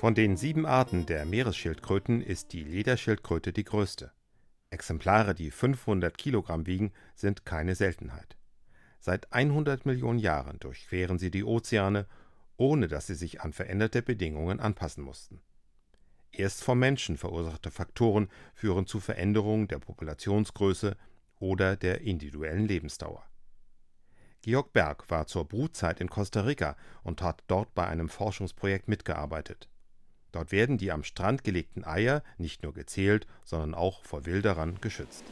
Von den 7 Arten der Meeresschildkröten ist die Lederschildkröte die größte. Exemplare, die 500 Kilogramm wiegen, sind keine Seltenheit. Seit 100 Millionen Jahren durchqueren sie die Ozeane, ohne dass sie sich an veränderte Bedingungen anpassen mussten. Erst vom Menschen verursachte Faktoren führen zu Veränderungen der Populationsgröße oder der individuellen Lebensdauer. Georg Berg war zur Brutzeit in Costa Rica und hat dort bei einem Forschungsprojekt mitgearbeitet. Dort werden die am Strand gelegten Eier nicht nur gezählt, sondern auch vor Wilderern geschützt.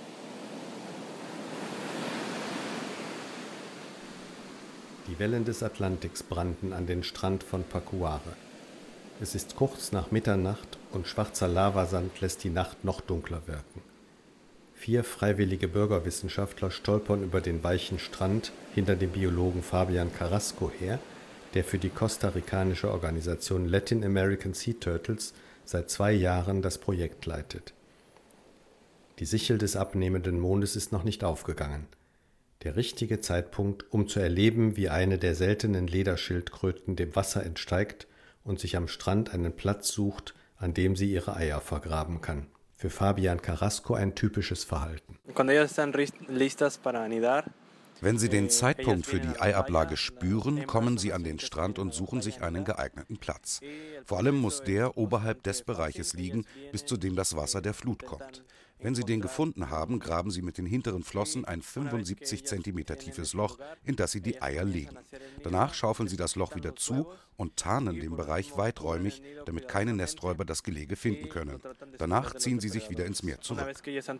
Die Wellen des Atlantiks brannten an den Strand von Pacuare. Es ist kurz nach Mitternacht und schwarzer Lavasand lässt die Nacht noch dunkler wirken. 4 freiwillige Bürgerwissenschaftler stolpern über den weichen Strand hinter dem Biologen Fabian Carrasco her, der für die kostarikanische Organisation Latin American Sea Turtles seit 2 Jahren das Projekt leitet. Die Sichel des abnehmenden Mondes ist noch nicht aufgegangen. Der richtige Zeitpunkt, um zu erleben, wie eine der seltenen Lederschildkröten dem Wasser entsteigt und sich am Strand einen Platz sucht, an dem sie ihre Eier vergraben kann. Für Fabian Carrasco ein typisches Verhalten. Wenn sie den Zeitpunkt für die Eiablage spüren, kommen sie an den Strand und suchen sich einen geeigneten Platz. Vor allem muss der oberhalb des Bereiches liegen, bis zu dem das Wasser der Flut kommt. Wenn sie den gefunden haben, graben sie mit den hinteren Flossen ein 75 cm tiefes Loch, in das sie die Eier legen. Danach schaufeln sie das Loch wieder zu und tarnen den Bereich weiträumig, damit keine Nesträuber das Gelege finden können. Danach ziehen sie sich wieder ins Meer zurück.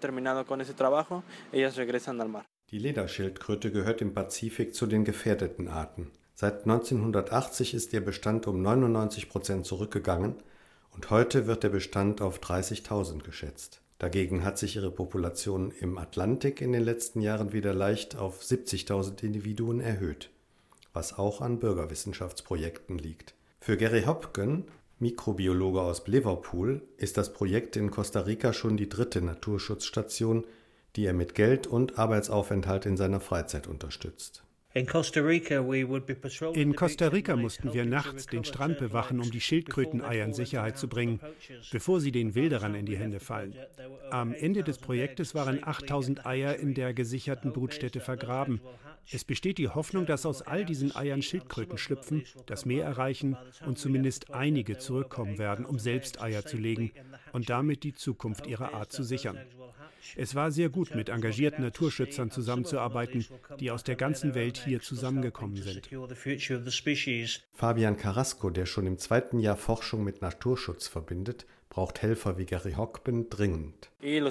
Die Lederschildkröte gehört im Pazifik zu den gefährdeten Arten. Seit 1980 ist ihr Bestand um 99% zurückgegangen und heute wird der Bestand auf 30.000 geschätzt. Dagegen hat sich ihre Population im Atlantik in den letzten Jahren wieder leicht auf 70.000 Individuen erhöht, was auch an Bürgerwissenschaftsprojekten liegt. Für Gary Hopken, Mikrobiologe aus Liverpool, ist das Projekt in Costa Rica schon die 3. Naturschutzstation, die er mit Geld und Arbeitsaufenthalt in seiner Freizeit unterstützt. In Costa Rica mussten wir nachts den Strand bewachen, um die Schildkröteneier in Sicherheit zu bringen, bevor sie den Wilderern in die Hände fallen. Am Ende des Projektes waren 8.000 Eier in der gesicherten Brutstätte vergraben. Es besteht die Hoffnung, dass aus all diesen Eiern Schildkröten schlüpfen, das Meer erreichen und zumindest einige zurückkommen werden, um selbst Eier zu legen und damit die Zukunft ihrer Art zu sichern. Es war sehr gut, mit engagierten Naturschützern zusammenzuarbeiten, die aus der ganzen Welt hier zusammengekommen sind. Fabian Carrasco, der schon im 2. Jahr Forschung mit Naturschutz verbindet, braucht Helfer wie Gary Hopken dringend. Die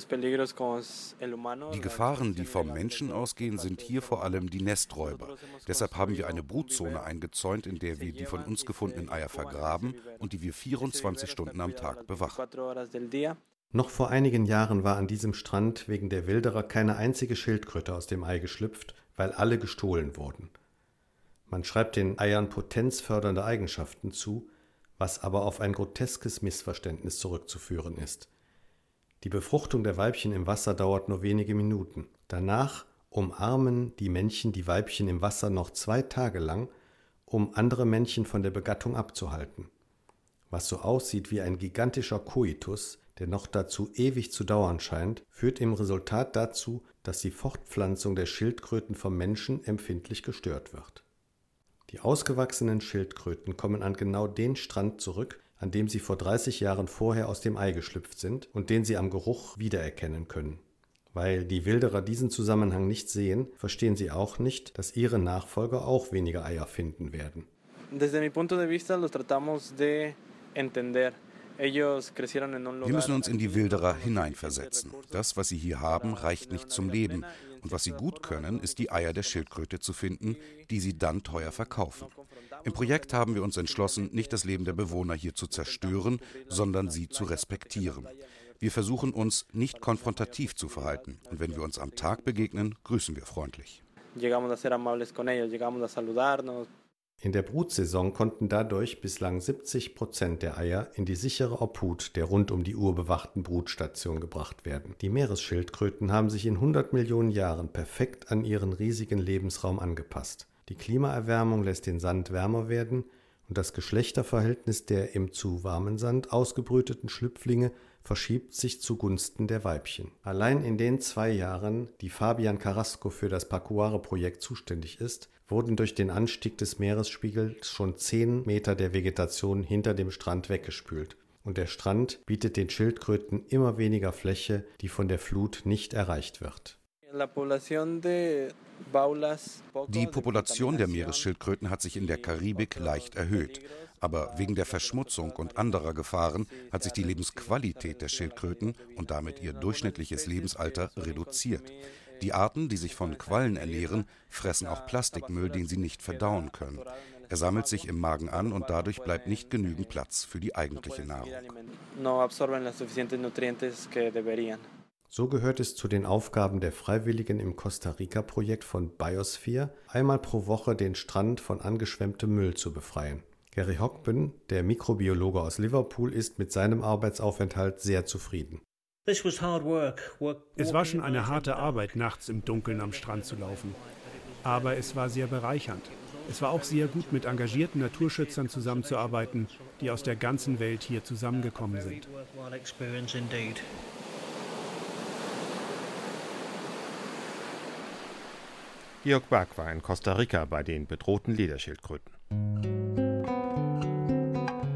Gefahren, die vom Menschen ausgehen, sind hier vor allem die Nesträuber. Deshalb haben wir eine Brutzone eingezäunt, in der wir die von uns gefundenen Eier vergraben und die wir 24 Stunden am Tag bewachen. Noch vor einigen Jahren war an diesem Strand wegen der Wilderer keine einzige Schildkröte aus dem Ei geschlüpft, weil alle gestohlen wurden. Man schreibt den Eiern potenzfördernde Eigenschaften zu, was aber auf ein groteskes Missverständnis zurückzuführen ist. Die Befruchtung der Weibchen im Wasser dauert nur wenige Minuten. Danach umarmen die Männchen die Weibchen im Wasser noch 2 Tage lang, um andere Männchen von der Begattung abzuhalten. Was so aussieht wie ein gigantischer Koitus, der noch dazu ewig zu dauern scheint, führt im Resultat dazu, dass die Fortpflanzung der Schildkröten vom Menschen empfindlich gestört wird. Die ausgewachsenen Schildkröten kommen an genau den Strand zurück, an dem sie vor 30 Jahren vorher aus dem Ei geschlüpft sind und den sie am Geruch wiedererkennen können. Weil die Wilderer diesen Zusammenhang nicht sehen, verstehen sie auch nicht, dass ihre Nachfolger auch weniger Eier finden werden. Desde mi punto de vista los tratamos de entender. Wir müssen uns in die Wilderer hineinversetzen. Das, was sie hier haben, reicht nicht zum Leben. Und was sie gut können, ist die Eier der Schildkröte zu finden, die sie dann teuer verkaufen. Im Projekt haben wir uns entschlossen, nicht das Leben der Bewohner hier zu zerstören, sondern sie zu respektieren. Wir versuchen uns nicht konfrontativ zu verhalten. Und wenn wir uns am Tag begegnen, grüßen wir freundlich. In der Brutsaison konnten dadurch bislang 70% der Eier in die sichere Obhut der rund um die Uhr bewachten Brutstation gebracht werden. Die Meeresschildkröten haben sich in 100 Millionen Jahren perfekt an ihren riesigen Lebensraum angepasst. Die Klimaerwärmung lässt den Sand wärmer werden und das Geschlechterverhältnis der im zu warmen Sand ausgebrüteten Schlüpflinge verschiebt sich zugunsten der Weibchen. Allein in den 2 Jahren, die Fabian Carrasco für das Pacuare-Projekt zuständig ist, wurden durch den Anstieg des Meeresspiegels schon 10 Meter der Vegetation hinter dem Strand weggespült. Und der Strand bietet den Schildkröten immer weniger Fläche, die von der Flut nicht erreicht wird. Die Population der Meeresschildkröten hat sich in der Karibik leicht erhöht. Aber wegen der Verschmutzung und anderer Gefahren hat sich die Lebensqualität der Schildkröten und damit ihr durchschnittliches Lebensalter reduziert. Die Arten, die sich von Quallen ernähren, fressen auch Plastikmüll, den sie nicht verdauen können. Er sammelt sich im Magen an und dadurch bleibt nicht genügend Platz für die eigentliche Nahrung. So gehört es zu den Aufgaben der Freiwilligen im Costa-Rica-Projekt von Biosphere, einmal pro Woche den Strand von angeschwemmtem Müll zu befreien. Gary Hogbin, der Mikrobiologe aus Liverpool, ist mit seinem Arbeitsaufenthalt sehr zufrieden. Es war schon eine harte Arbeit, nachts im Dunkeln am Strand zu laufen. Aber es war sehr bereichernd. Es war auch sehr gut, mit engagierten Naturschützern zusammenzuarbeiten, die aus der ganzen Welt hier zusammengekommen sind. Georg Berg war in Costa Rica bei den bedrohten Lederschildkröten.